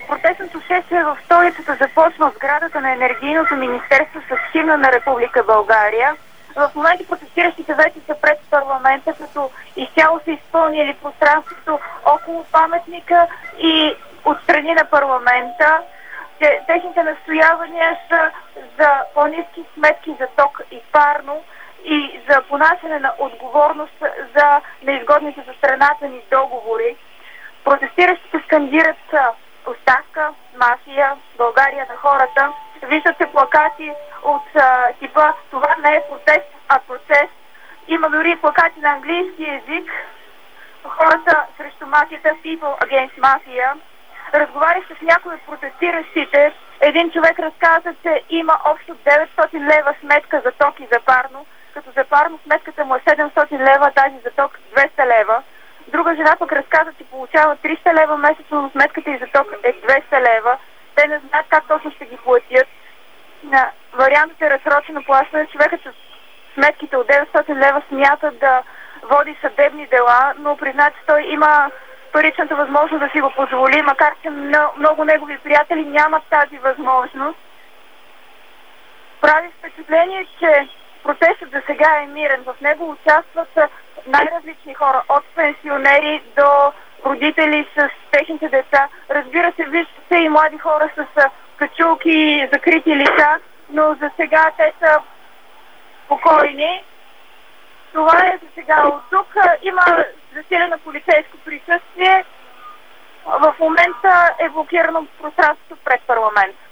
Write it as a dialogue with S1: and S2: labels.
S1: Протестното шествие в столицата започва в сградата на Енергийното министерство с химна на Република България. В момента протестиращите вече са пред парламента, като изцяло са изпълнили пространството около паметника и отстрани на парламента. Техните настоявания са за по-ниски сметки за ток и парно и за понасяне на отговорност за неизгодните за страната ни договори. Протестиращите скандират оставка, мафия, България на хората. Виждат се плакати от типа "Това не е протест, а процес". Има дори плакати на английски език. Хората срещу мафията, People Against Mafia. Разговарях с някои от протестиращите. Един човек разказа, че има общо 900 лева сметка за ток и за парно, като за парно сметката му е 700 лева, тази за ток 200 лева. Друга жена пък разказа, че получава 300 лева месечно, но сметката и за ток е 200 лева. Те не знаят как точно ще ги платят. На вариантът е разсрочено плащане. Човекът с сметките от 900 лева смята да води съдебни дела, но призна, че той има паричната възможност да си го позволи, макар че много негови приятели нямат тази възможност. Прави впечатление, че протестът за сега е мирен. В него участват най-различни хора, от пенсионери до родители с техните деца. Разбира се, виждат се и млади хора с качулки и закрити лица, но за сега те са спокойни. Това е за сега от тук. Има засилено полицейско присъствие. В момента е блокирано пространството пред парламент.